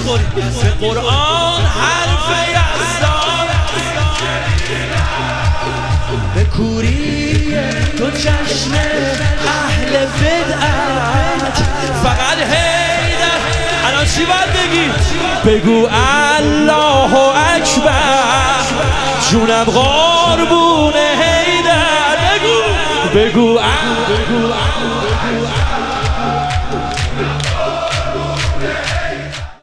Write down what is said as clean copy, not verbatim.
به قرآن حرف یزدان به کوری تو چشم اهل بدعت فقط حیدر. الان چی باید بگی؟ بگو الله اکبر جونم قربون حیدر. بگو